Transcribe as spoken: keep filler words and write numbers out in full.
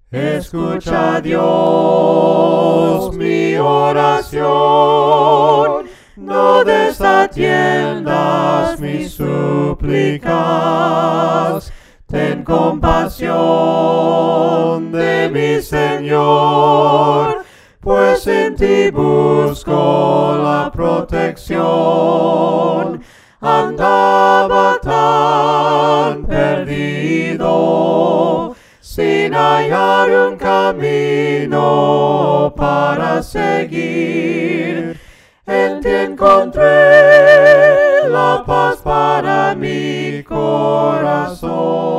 Escucha, Dios, mi oración, no desatiendas mis súplicas. Ten compasión de mi Señor, pues en ti busco la protección. Andaba tan perdido, sin hallar un camino para seguir. En ti encontré la paz para mi corazón.